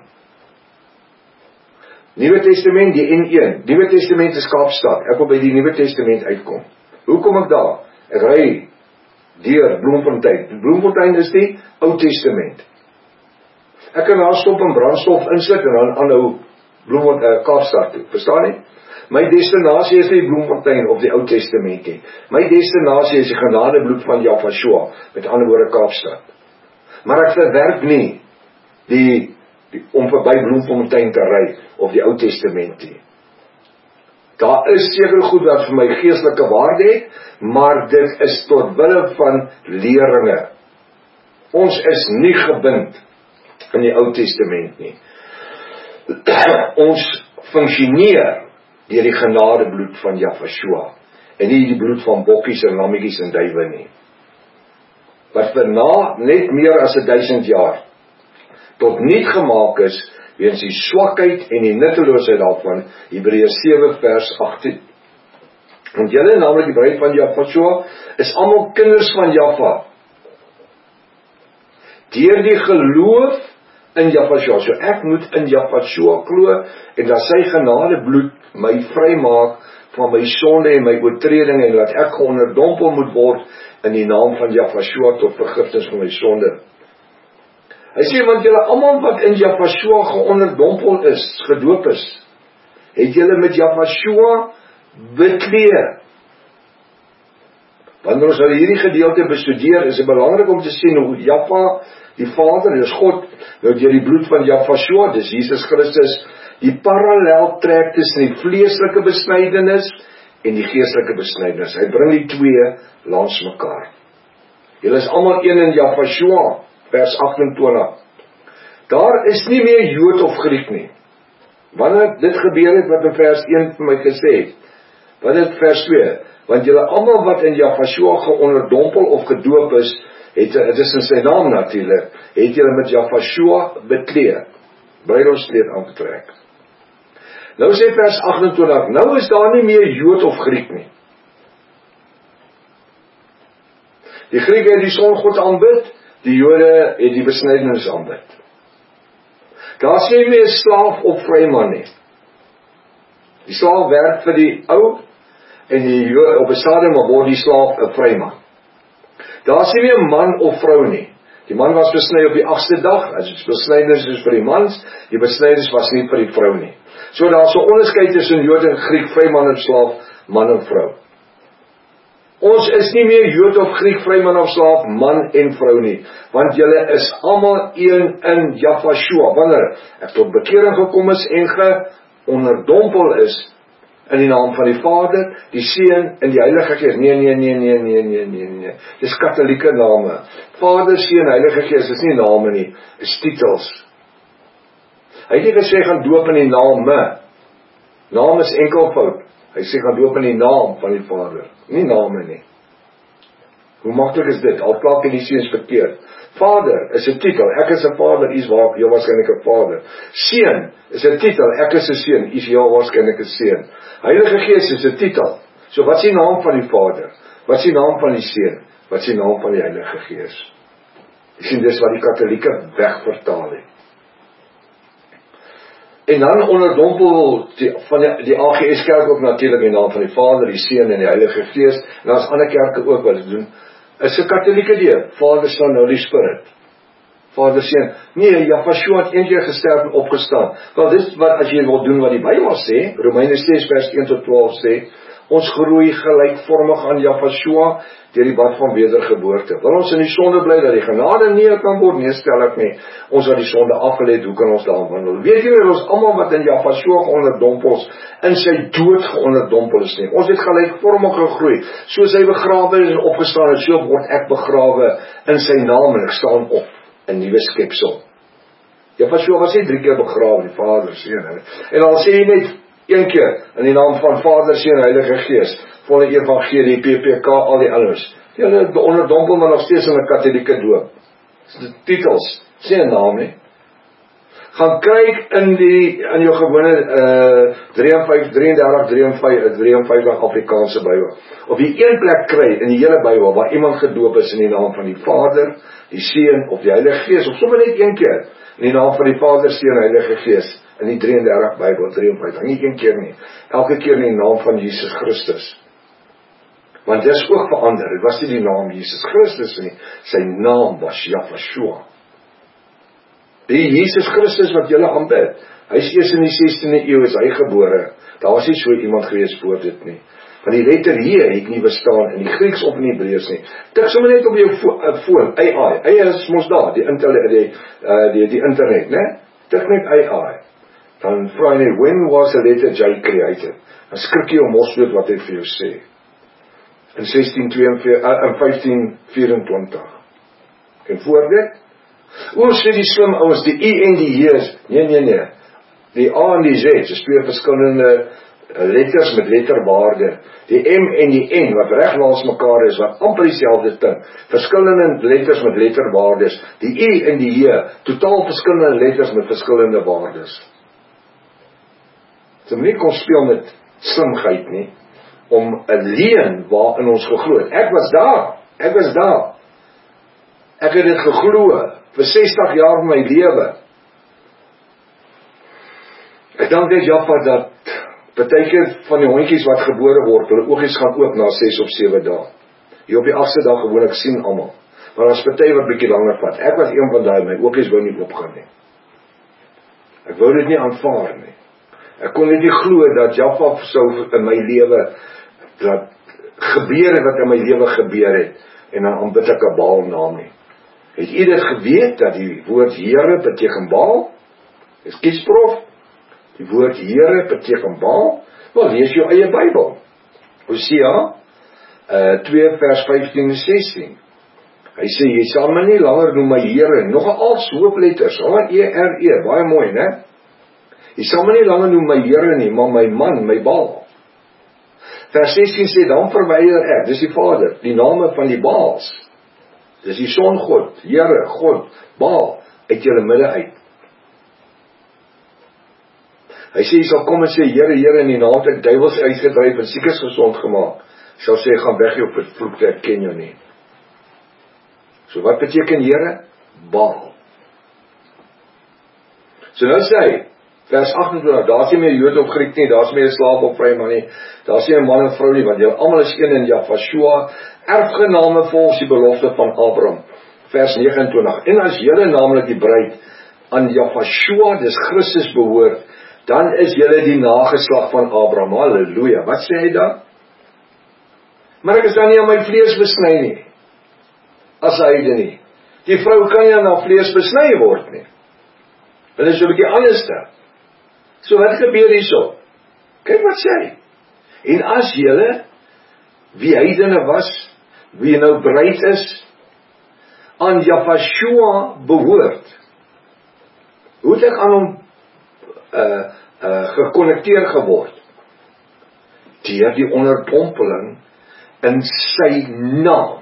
Nuwe Testament, die N een, Nuwe Testament is Kaapstad, ek wil by die Nuwe Testament uitkom. Hoe kom ek daar? Ek ry deur Bloemfontein. Bloemfontein is die Ou Testament. Ek kan daar stop en brandstof insit en dan aanhou Bloemfontein, uh, Kaapstad toe, verstaan nie? My destinasie is nie Bloemfontein of die Ou Testament nie. My destinasie is die genadebloed van Jahwe, met ander woorde Kaapstad. Maar ek verwerp nie die, die om verby Bloemfontein te ry of die Ou Testament nie. Daar is seker goed wat vir my geestelike waarde het, maar dit is tot wille van leringe. Ons is nie gebind in die Ou Testament nie. Ons funksioneer deur die genadebloed van Jahwe, en nie die bloed van bokkies en lammetjies en duwe nie. Wat vir na net meer as duisend jaar tot niet gemaak is, weens die swakheid en die nutteloosheid daarvan, Hebreërs sewe vers agttien. Want julle, naamlik die bruid van Jahwe, is almal kinders van Jahwe, deur die geloof in Jahwe. So ek moet in Jahwe glo, en dat sy genadebloed my vry maak van my sonde en my oortreding, en dat ek geonderdompel moet word in die naam van Jahwe tot vergifnis van my sonde. Hy sê, want julle almal wat in Jahwe geonderdompel is, gedoop is, het julle met Jahwe bekleed. Wanneer ons nou hierdie gedeelte bestudeer, is dit belangrik om te sien hoe Jahwe, die Vader, dis God, nou deur die bloed van Jahwe, dis Jesus Christus, die parallel trek tussen die vleeslike besnydenis en die geestelike besnydenis. Hy bring die twee langs mekaar. Julle is almal een in Jahwe, vers agtentwintig. Daar is nie meer Jood of Griek nie. Wanneer dit gebeur het wat in vers een vir my gesê het, wat het vers twee? Want julle almal wat in Jahwe geonderdompel of gedoop is, het, het is in sy naam natuurlik, het julle met Jahwe bekleed, bruiloftskleed aangetrek. Nou sê vers agtentwintig, nou is daar nie meer Jood of Griek nie. Die Grieke het die songod aanbid, die Jode het die besnydenis aanbid. Daar sê nie meer slaaf of vryman nie. Die slaaf werk vir die ou, en die op 'n stadium word die slaaf 'n vryman. Daar is nie meer man of vrou nie. Die man was besny op die agste dag, as die besnydenis is vir die mans, die besnydenis was nie vir die vrou nie. So daar is 'n onderskeid tussen Jood en Griek, vryman en slaaf, man en vrou. Ons is nie meer Jood of Griek, vryman of slaaf, man en vrou nie, want julle is almal een in Jahshua, wanneer ek tot bekering gekom is en geonderdompel is in die naam van die Vader, die Seun en die Heilige Gees. Nee, nee, nee, nee, nee, nee, nee, nee. Dis katholieke name. Vader, Seun, Heilige Gees is nie name nie, is titels. Hy het nie gesê gaan doop in die name. Naam is enkelvoud. Hy sê gaan doop in die naam van die Vader, nie name nie. Hoe maklik is dit? Al klaar die seuns verkeerd. Vader is 'n titel, ek is 'n vader, u is waar, jou waarskynlik 'n vader. Seun is 'n titel, ek is 'n seun, u is jou waarskynlik 'n seun. Heilige Gees is 'n titel. So wat is die naam van die Vader? Wat is die naam van die Seun? Wat is die naam van die Heilige Gees? Jy sien, dis wat die Katolieke wegvertaal het. En dan onderdompel die, van die, die A G S kerk ook natuurlik die naam van die Vader, die Seun en die Heilige Gees. En daar's ander kerke ook wat dit doen. Is 'n Katolieke deel, Vader, Son, Holy Spirit. Vader, Seun. Nee, Jahshua het een keer gesterf en opgestaan. Wel, dis wat as jy wil doen wat die Bybel sê, Romeine ses vers een tot twaalf sê, ons groei gelykvormig aan Jahshua deur die bad van wedergeboorte. Wil ons in die sonde bly dat die genade nie kan word, nee, stel ek nie. Ons wat die sonde afgelê het, hoe kan ons daarin wandel? Weet julle, ons almal wat in Jahshua geonderdompel is, in sy dood geonderdompel is nie. Ons het gelykvormig gegroei. Soos hy begrawe is en opgestaan het, so word ek begrawe in sy naam en ek staan op, 'n nuwe skepsel. Jahshua was nie drie keer begrawe, die Vader, Seun. En dan sê hy net een keer in die naam van Vader, Seun, Heilige Gees, volle evangelie, P P K, al die anders. Julle onderdompel maar nog steeds in 'n Katolieke doop. Dis titels, sê 'n naam nie. Gaan kyk in die in jou gewone uh vyf drie drie drie vyf Afrikaanse Bybel. Of jy een plek kry in die hele Bybel waar iemand gedoop is in die naam van die Vader, die Seun of die Heilige Gees, of sommer net een keer in die naam van die Vader, Seun, Heilige Gees. In die drie en dertig Bybel, drie en vyf, nie een keer nie. Elke keer in die naam van Jesus Christus. Want dit is ook verander. Dit was nie die naam Jesus Christus nie. Sy naam was Jahshua. Die Jesus Christus wat julle aanbid. Hy is eers in die sestiende eeu is hy gebore. Daar was nie so iemand gewees voor dit nie. Want die letter H het nie bestaan in die Grieks of in die Hebreëus nie. Tik sommer net op jou foon, A I. A I is mos daar, die, die, uh, die, die internet, né? Tik net A I. Dan vra hy net, when was the letter J created? Dan skrik jy om mos weet wat hy vir jou sê. In vyftien vyf-en-twintig. En voor dit? O, sê die slim ouens, die I en die J is, nee, nee, nee. Die A en die Z, is twee verskillende letters met letterwaarde. Die M en die N, wat reg langs mekaar is, wat amper dieselfde ding. Verskillende letters met letterwaardes. Die I en die J, totaal verskillende letters met verskillende waardes. So nie kon speel met slimheid nie, om 'n leuen waarin ons geglo het. Ek was daar, ek was daar. Ek het dit geglo, vir sestig jaar van my lewe. Ek dank net Jaffa dat, partykeer van die hondjies wat gebore word, hulle oogies gaan oop na ses of sewe dae. Hier op die agste dag gewoonlik sien almal. Maar daar's party wat bietjie langer vat. Ek was een van daai, my oogies wou nie oopgaan nie. Ek wou dit nie aanvaar nie. Ek kon net nie glo dat Jaffa sou in my lewe, dat gebeur het wat in my lewe gebeur het, en dan aanbid ek 'n Baal naam nie. Het u dit geweet, dat die woord Here beteken Baal? Ekskuus prof, die woord Here beteken Baal? Wel, lees jou eie Bybel. Hosea uh, twee vers vyftien en sestien. Hy sê, jy sal my nie langer noem my Here, nog 'n als hoofletters, H E R E, baie mooi, né? Jy sal my nie langer noem my Here nie, maar my man, my Baal. Vers sestien sê, dan verwyder ek, dis die Vader, die name van die Baals. Dis die songod, Here, God, Baal, uit julle midde uit. Hy sê, jy sal kom en sê, Here, Here, in die naam het ek duiwels uitgedryf en siekes gesond gemaak. Hy sal sê, gaan weg jou vervloekte, ek ken jou nie. So wat beteken Here? Baal. So nou sê hy, vers agt-en-twintig, daar is nie meer Jood of Griek nie, daar is meer slaaf of vry man nie, daar is nie 'n man en vrou nie, want julle almal is een in Jahshua, erfgename volgens die belofte van Abraham. vers nege en twintig. En as julle naamlik die bruid aan Jahashua, dis Christus behoort, dan is julle die nageslag van Abraham. Halleluja. Wat sê hy dan? Maar ek is dan nie aan my vlees besny nie, as heide nie. Die vrou kan nie aan haar vlees besny word nie. Dit is so 'n bietjie anderste. So wat gebeur hierso? Kyk wat sê hy. En as julle, wie heidene was, wie nou bruid is, aan Jahashua behoort, hoe het ek aan hom uh, uh, gekonnekteer geword? Deur die onderdompeling in sy naam.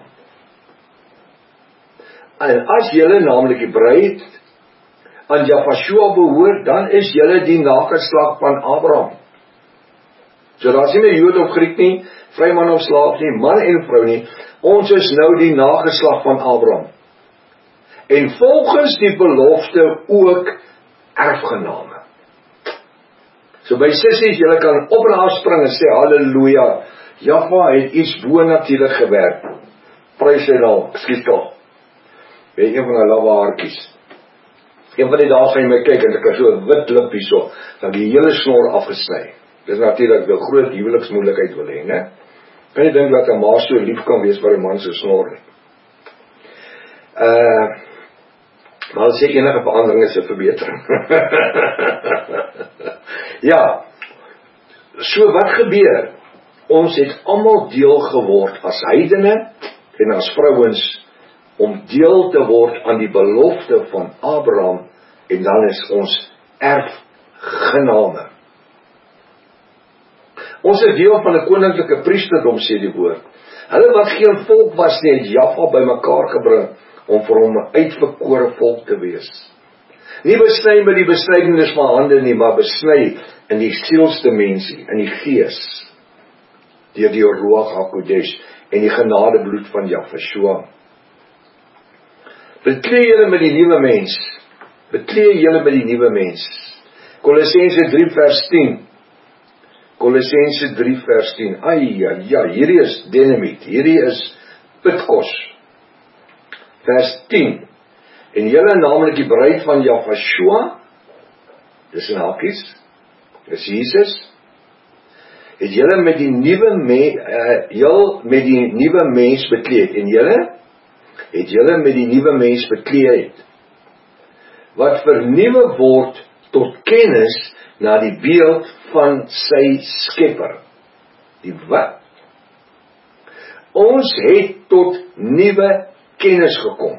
En as julle naamlik die bruid aan Jahashua behoort, dan is julle die nageslag van Abraham. So daar is nie meer Jood of Griek nie, vryman of slaaf nie, man en vrou nie, ons is nou die nageslag van Abraham. En volgens die belofte ook erfgename. So by sissies, julle kan op en afspring en sê, halleluja, Jahwe het iets bo-natuurlijk gewerk. Prys hy nou, skiet toch. Weet een van die lawwe haartjies. Een van die dae gaan jy my kyk, en ek het so 'n wit lip hierso, dan die hele snor afgesny. Dis natuurlik die groot huweliksmoeilikheid wil hê, né? Kan jy dink dat 'n ma so lief kan wees vir 'n man se snor nie? Uh, maar as jy enige verandering is 'n verbetering. Ja, so wat gebeur? Ons het almal deel geword as heidene en as vrouens om deel te word aan die belofte van Abraham, en dan is ons erfgename. Ons is deel van 'n koninklike priesterdom, sê die woord. Hulle wat geen volk was nie, het Jahwe bymekaar gebring om vir hom 'n uitverkore volk te wees. Nie besny met die besnydenis van hande nie, maar besny in die sielsdimensie, in die gees, deur die Ruach HaKodesh en die genadebloed van Jahashua. Beklee julle met die nuwe mens. Beklee julle met die nuwe mens. Kolossense drie vers tien. Kolossense drie vers tien. Ai, ja, ja, hierdie is dynamiet. Hierdie is pitkos. Vers tien. En julle naamlik die bruid van Jahashua, dis in hakies, dis Jesus, het julle met die nuwe mens, uh, jul met die nuwe mens bekleed, en julle het julle met die nuwe mens bekleed, wat vernuwe word tot kennis na die beeld van sy skepper. Die wat? Ons het tot nuwe kennis gekom.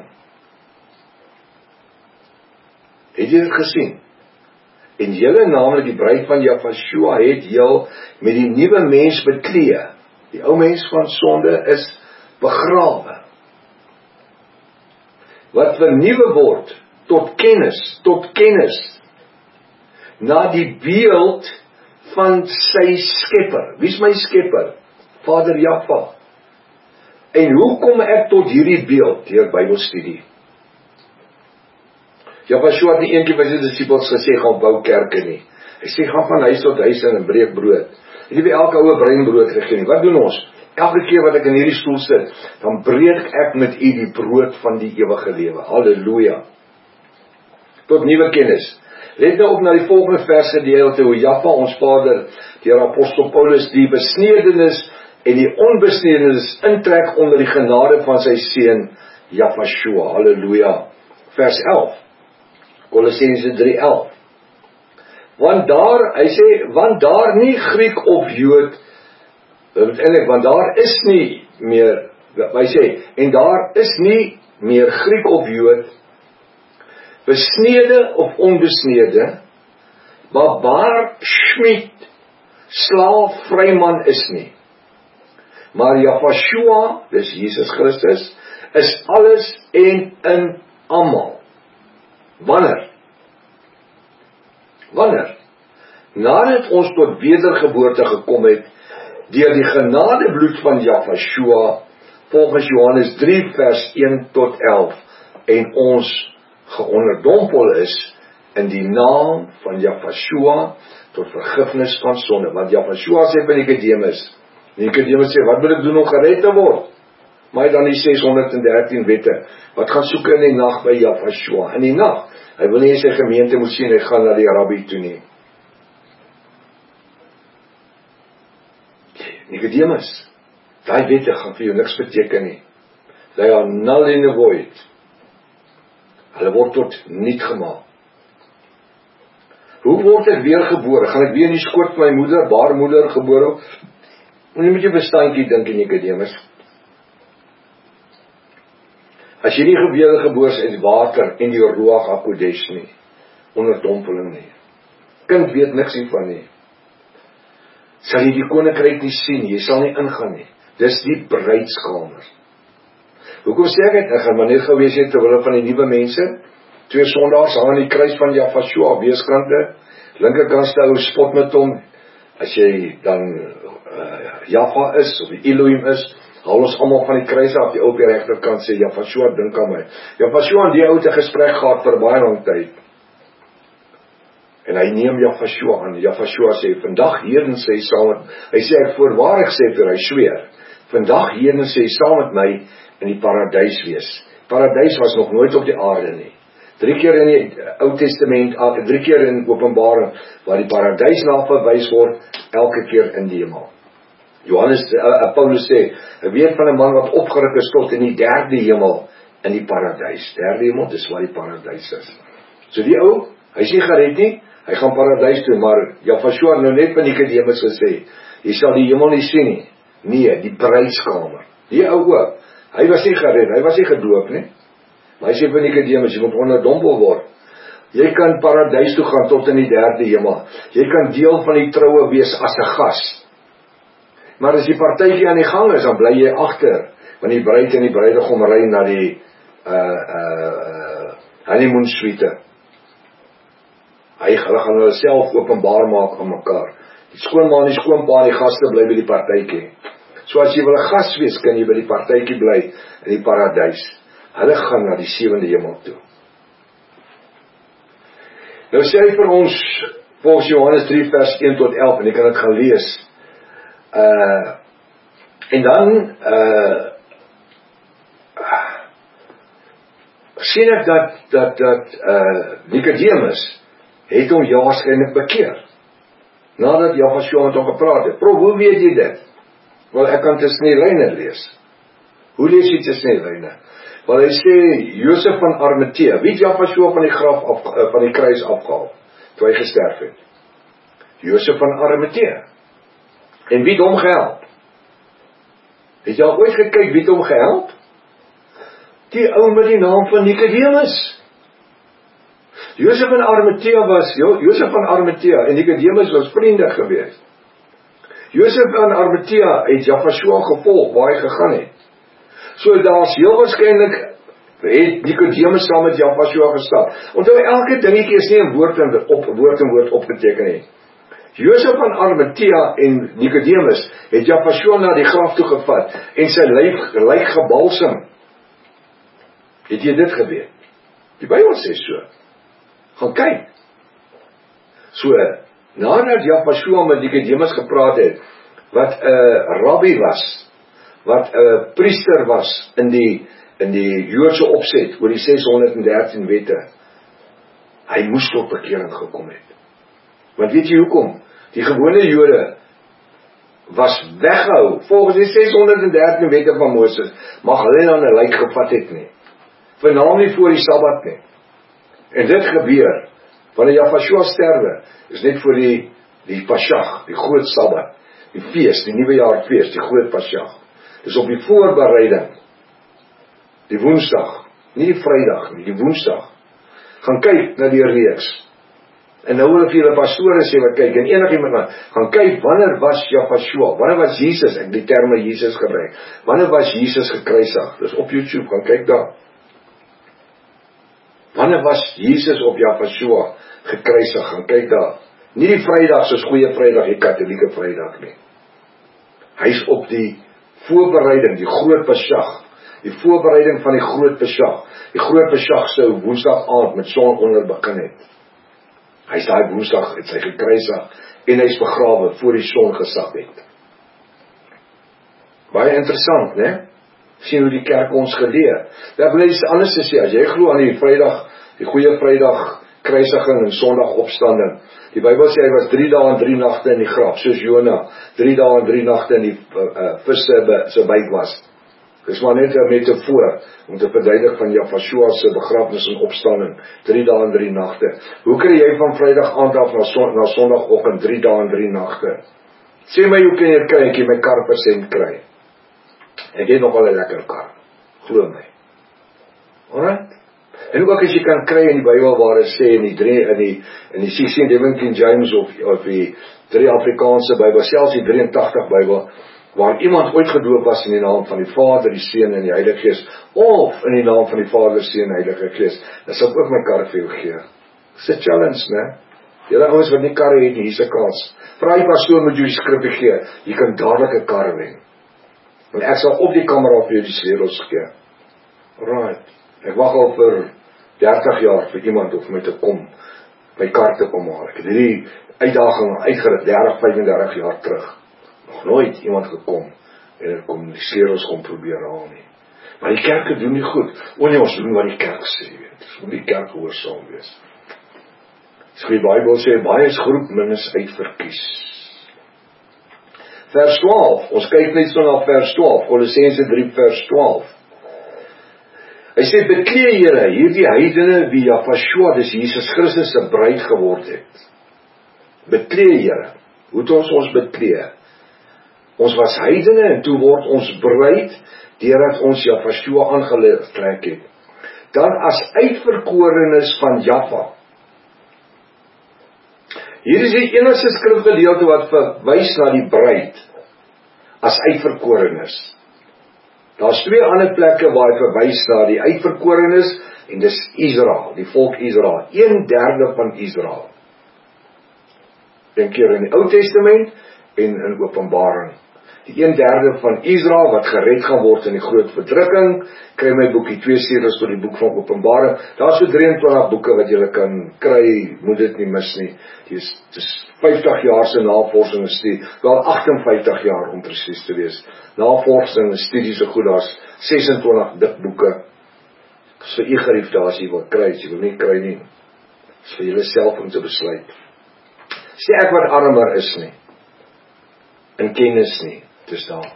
Het jy dit gesien? En julle naamlik die bruid van Jahashua het jul met die nuwe mens beklee. Die ou mens van sonde is begrawe. Wat vernuwe word tot kennis, tot kennis na die beeld van sy skepper. Wie is my skepper? Vader Jahwe. En hoe kom ek tot hierdie beeld? Deur Bybelstudie. Jahashua het nie eendag by sy disippels gesê, gaan bou kerke nie. Hy sê, gaan van huis tot huis en breek brood. En nie by elke ouwe breinbrood gegee nie. Wat doen ons? Elke keer wat ek in hierdie stoel sit, dan breek ek met u die brood van die ewige lewe. Halleluja. Tot nuwe kennis. Let nou op na die volgende verse gedeelte, hoe Jahwe ons Vader, deur apostel Paulus, die besnedenis en die onbesnedenis intrek onder die genade van sy seun Jahashua. Halleluja. Vers elf. Kolossense drie elf. Want daar, hy sê, want daar nie Griek of Jood, eintlik, want daar is nie meer, hy sê, en daar is nie meer Griek of Jood, besnede of onbesnede, barbaar, schmied, slaaf, vryman is nie. Maar Jahashua, dis Jesus Christus, is alles en in almal. Wanneer? Wanneer? Nadat ons tot wedergeboorte gekom het, deur die genadebloed van Jahashua, volgens Johannes drie vers een tot elf, en ons geonderdompel is in die naam van Jahashua tot vergifnis van sonde. Want Jahashua sê by Nikodemus, Nikodemus sê, wat moet ek doen om gered te word? maar dan die seshonderddertien wette, wat gaan soek in die nag by Jafashua, in die nag, hy wil nie sy gemeente moet sien, hy gaan na die rabbi toe nie. Nicodemus, daai wette gaan vir jou niks beteken nie, they are null in the void, hulle word tot niet gemaak. Hoe word ek weergebore? Gaan ek weer in die skoot van my moeder, baarmoeder gebore? En jy moet jy verstandjie dink in Nicodemus. As jy nie wedergebore is uit water en die Ruach HaKodesh nie, onderdompeling nie. Kind weet niks hiervan nie. Sal jy die koninkryk nie sien, jy sal nie ingaan nie. Dis die bruidskamer. Hoekom sê ek dit? Ek gaan maar net gewees het terwille van die nuwe mense. Twee sondaars hang aan die kruis van Jafashua, weeskante, linkerkant stel spot met hom. As jy dan uh, Jaffa is, of die Elohim is, haal ons allemaal van die kruis af, die ou op die rechterkant sê, Jafashua, dink aan my. Jafashua en die ou het 'n gesprek gehad vir baie lang tyd. En hy neem Jafashua aan. Jafashua sê, vandag heden sê hy saam met, hy sê, ek voorwaardig sê vir hy sweer, vandag heden sê hy saam met my in die paradys wees. Paradys was nog nooit op die aarde nie. Drie keer in die Ou Testament, drie keer in Openbaring, waar die paradys na verwys word, elke keer in die hemel. Johannes, uh, Paulus sê, hy weet van 'n man wat opgeruk is tot in die derde hemel, in die paradys. Derde hemel, dis waar die paradys is. So die ou, hy is nie gered nie, hy gaan paradys toe, maar Jafashua nou net by Nicodemus gesê, jy sal die hemel nie sien nie. Nee, die bruidskamer. Die ou ook, hy was nie gered, hy was nie gedoop nie. Maar hy sê vir Nicodemus, jy moet onderdompel word. Jy kan paradys toe gaan tot in die derde hemel. Jy kan deel van die troue wees as 'n gas. Maar as die partytjie aan die gang is, dan bly jy agter, want die bruid en die bruidegom ry na die uh uh uh honeymoon suite. Hy gaan hulle self openbaar maak aan mekaar. Die skoonma en die skoonpa en die gaste bly by die partytjie. So as jy wil 'n gas wees, kan jy by die partytjie bly in die paradys. Hulle gaan na die sewende hemel toe. Nou sê hy vir ons, volgens Johannes drie vers een tot elf, en ek kan dit gaan lees. Uh, en dan uh, sien ek dat, dat, dat uh, Nicodemus het hom ja waarskynlik bekeer. Nadat Jafashua met hom gepraat het. Pro, hoe weet jy dit? Wel, ek kan tussen die lyne lees. Hoe lees jy tussen die lyne? Wel, hy sê, Josef van Arimatea, wie het Jafashua van die graf af, van die kruis afgehaal, toe hy gesterf het? Josef van Arimatea. En wie het hom gehelp? Het jy al ooit gekyk wie het hom gehelp? Die ou met die naam van Nicodemus. Josef van Arimatea was, Josef van Arimatea en Nicodemus was vriende gewees. Josef van Arimatea het Jafashua gevolg waar hy gegaan het. So daar's heel waarskynlik het Nicodemus saam met Jafashua gestap. Onthou, elke dingetjie is nie in woord en op woord en woord opgeteken nie. Josef van Arimatea en Nicodemus het Jafashua na die graf toe gevat en sy lyf lyk gebalsem. Het jy dit geweet? Die Bybel sê so. Gaan kyk. So, nadat Jafashua met Nicodemus gepraat het, wat 'n uh, rabbi was, wat 'n uh, priester was in die in die Joodse opset oor die seshonderddertien wette, hy moes tot bekering gekom het. Want weet jy hoekom? Die gewone Jode was weggehou volgens die seshonderddertien wette van Moses, mag hulle dan 'n lijk gevat het nie. Vernaam nie voor die Sabbat nie. En dit gebeur, wanneer Jafashua sterwe, is net voor die, die Pashach, die groot Sabbat, die feest, die nuwejaarfeest, die groot Pashach. Dis op die voorbereiding, die woensdag, nie die Vrydag nie, die woensdag, gaan kyk na die reeks. En nou wil ek vir julle pastore sê wat kyk, en enig iemand gaan kyk, wanneer was Jafashua, wanneer was Jesus, ek die terme Jesus gebruik, wanneer was Jesus gekruisig, dis op YouTube, gaan kyk daar. Wanneer was Jesus op Jafashua gekruisig, gaan kyk daar. Nie die Vrydag soos goeie Vrydag, die katholieke Vrydag nie. Hy is op die voorbereiding, die groot Pashach, die voorbereiding van die groot Pashach. Die groot Pashach sou woensdag aand met son onder begin het. Hy is daai woensdag, het sy gekruisig, en hy is begrawe voor die son gesak het. Baie interessant, né? sien hoe die kerk ons geleer. Ek wil iets anders sê, as jy glo aan die Vrydag, die goeie Vrydag kruisiging en Sondag opstanding. Die Bybel sê hy was drie dae en drie nagte in die graf, soos Jona, drie dae en drie nagte in die uh, uh, vis se byt was. Dis maar net 'n metafoor om te verduidelik van Jafashua se begrafnis en opstanding, drie dae en drie nagte. Hoe kry jy van Vrydag aand af na, son, na Sondagoggend drie dae en drie nagte? Sê my, hoe kan jy kry, ek jy my kar persent kry? Ek het nogal 'n lekker kar, glo my. Alright? En ook as jy kan kry in die Bybel waar dit sê in die drie in die in die sixteen King James of of die drie Afrikaanse Bybel, selfs die drieëntagtig Bybel, waar iemand ooit gedoop was in die naam van die Vader, die Seun en die Heilige Gees, of in die naam van die Vader, Seun en Heilige Gees, dan sal ek ook my kar vir jou gee. Dis 'n challenge, né? Julle ouens wat nie karre het nie, hier's 'n kans. Vra die pastoor met jou die skrif gee, jy kan dadelik 'n kar wen. Want ek sal op die kamera vir jou die sleutels gee. Alright. Ek wag al vir dertig jaar vir iemand of my te kom, my kar te kom haal. Ek het hierdie uitdaging uitgerig, dertig, vyfendertig jaar terug. Nog nooit iemand gekom, en ek kom die sleutels kom probeer haal nie. Maar die kerke doen nie goed. O nee, ons doen wat die kerk sê, weet. Ons moet die kerk gehoorsaam wees. So die Bybel sê, baie is geroep, min is uitverkies. Vers twaalf, ons kyk net so na vers twaalf, Kolossense drie vers twaalf. Hy sê, beklee julle hierdie heidene wie Jafashua, dis Jesus Christus se bruid geword het. Beklee julle. Hoe het ons ons beklee? Ons was heidene en toe word ons bruid, deurdat ons Jafashua aangetrek het. Dan as uitverkorenes van Jaffa. Hier is die enigste skrifgedeelte wat verwys na die bruid as uitverkorenes. Daar's twee ander plekke waar hy verwys na die uitverkorenes en dis Israel, die volk Israel, een derde van Israel. Een keer in die Ou Testament en in Openbaring. Die een derde van Israel wat gered gaan word in die groot verdrukking, kry my boekie twee series tot die boek van Openbaring. Daar's so drieëntwintig boeke wat jy kan kry, moet dit nie mis nie. Dis dis vyftig jaar se navorsing en studie, wel agt en vyftig jaar om presies te wees. Navorsing en studie so goed, daar's ses en twintig dik boeke. So u geriefde as jy wil kry, as jy wil nie kry nie. Dis vir julle self om te besluit. Sê ek wat armer is nie, in kennis nie, dis daar.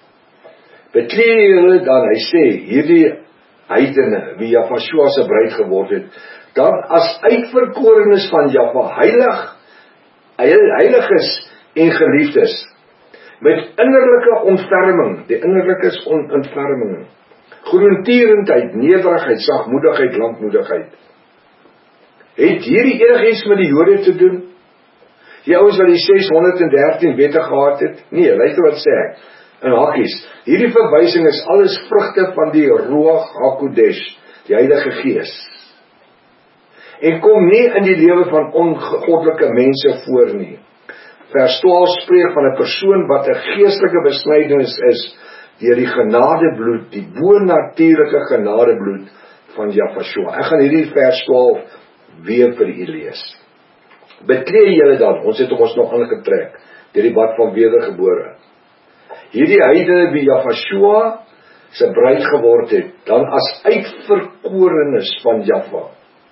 Beklee julle dan, hy sê, hierdie heidene, wie Jafashua se bruid geword het, dan as uitverkorenes van Jaffa, heilig, heiliges en geliefdes, met innerlike ontferming, die innerlike is on, ontferming, goedertierendheid, nederigheid, sagmoedigheid, lankmoedigheid. Het hierdie enigiets met die Jode te doen? Die ouens wat die ses honderd dertien wette gehad het? Nee, luister wat sê ek, in hakkies, hierdie verwysing is alles vrugte van die Ruach HaKodesh, die Heilige Gees. En kom nie in die lewe van ongoddelike mense voor nie. Vers twaalf spreek van 'n persoon wat 'n geestelike besnydenis is, deur die genadebloed, die bo-natuurlike genadebloed van Jafashua. Ek gaan hierdie vers twaalf weer vir u lees. Beklee julle dan, ons het ons nog aangetrek, deur die bad van wedergebore. Hierdie heidene wie Jafashua se bruid geword het, dan as uitverkorenes van Jaffa.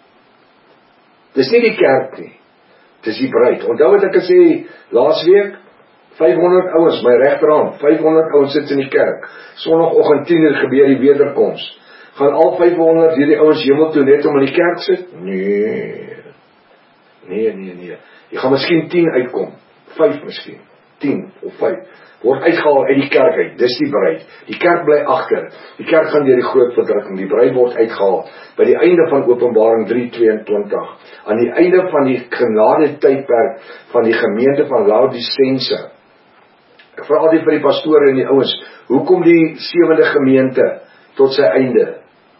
Dis nie die kerk nie, dis die bruid. Onthou wat ek gesê laas week, vyfhonderd ouens, my regterhand, vyfhonderd ouens sit in die kerk. Sondagoggend tien uur gebeur die wederkoms. Gaan al vyfhonderd hierdie ouens hemel toe net om in die kerk sit? Nee. Nee, nee, nee. Jy gaan miskien tien uitkom, vyf miskien, tien of vyf. Word uitgehaal uit die kerk uit, dis die bruid. Die kerk bly agter, die kerk gaan deur die groot verdrukking, die bruid word uitgehaal, by die einde van Openbaring drie tweeëntwintig, aan die einde van die genade tydperk, van die gemeente van Laodicense. Ek vra altyd vir die pastore en die ouens, hoekom die sewende gemeente tot sy einde?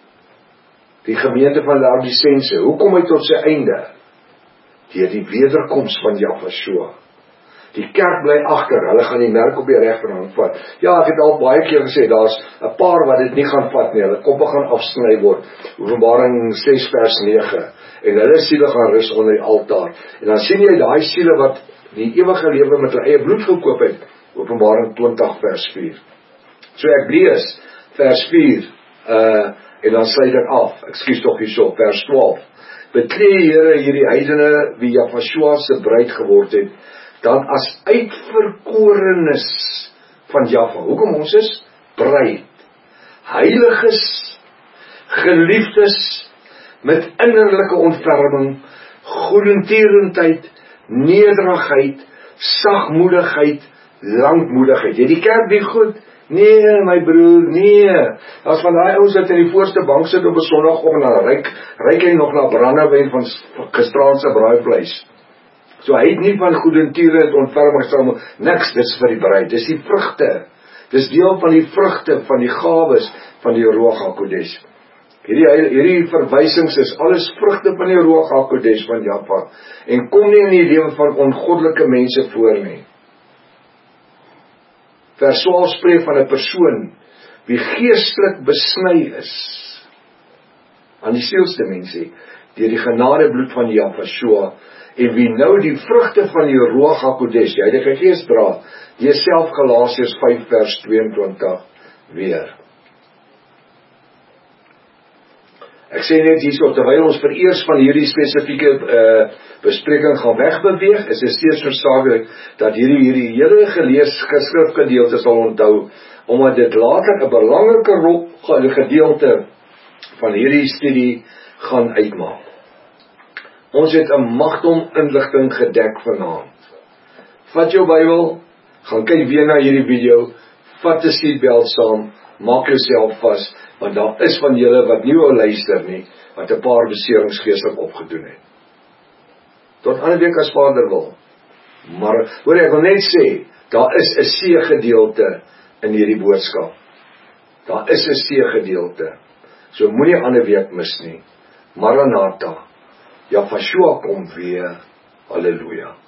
Die gemeente van Laodicense, hoekom hy tot sy einde? Deur die wederkoms van Jafashua. Die kerk bly agter, hulle gaan die merk op die regterhand vat. Ja, ek het al baie keer gesê, daar's 'n paar wat dit nie gaan vat nie, hulle koppe gaan afsny word. Openbaring ses vers nege. En hulle siele gaan rus onder die altaar. En dan sien jy daai siele wat die ewige lewe met hulle eie bloed gekoop het. Openbaring twintig vers vier. So ek lees vers vier, uh, en dan sluit dit af, ekskuus tog hierso, vers twaalf. Beklee Here hierdie heidene wie Jahweh se bruid geword het, dan as uitverkorenes van Jahwe. Hoekom ons is? Bruid. Heiliges, geliefdes, met innerlike ontferming, goedertierendheid, nederigheid, sagmoedigheid, lankmoedigheid. Jy die kerk die goed? Nee, my broer, nee. As van daai ouens wat in die voorste bank sit op 'n Sondagoggend, dan ryk, ryk hy nog na brandewyn van gisterandse braaivleis. So hy het nie van goedertierendheid, ontferming, niks, dis vir die bruid, dis die vrugte. Dis deel van die vrugte, van die gawes, van die Ruach HaKodesh. Hierdie, hierdie verwysings is alles vrugte van die Ruach HaKodesh van Jahwe, en kom nie in die lewe van ongoddelike mense voor nie. Vers twaalf spreek van 'n persoon, wie geestelik besny is, aan die sielsdimensie, deur die genadebloed van Jahwe, en wie nou die vrugte van die Ruach HaKodesh, die Heilige Gees dra, die self Galasiërs vyf vers tweeëntwintig weer. Ek sê net hierso, terwyl ons vereers van hierdie spesifieke uh, bespreking gaan wegbeweeg, is dit steeds versaaklik dat hierdie hierdie hele gelees geskrifgedeelte sal onthou, omdat dit later 'n belangrike rol gedeelte van hierdie studie gaan uitmaak. Ons het 'n magdom inligting gedek vanaand. Vat jou Bybel, gaan kyk weer na hierdie video, vat 'n seatbelt saam, maak jouself vas, want daar is van julle wat nie wou luister nie, wat 'n paar beserings geestelik opgedoen het. Tot ander week as Vader wil. Maar, hoor ek wil net sê, daar is 'n see-gedeelte in hierdie boodskap. Daar is 'n see-gedeelte. So moenie ander week mis nie. Maranatha. Jahwe kom weer. Halleluja.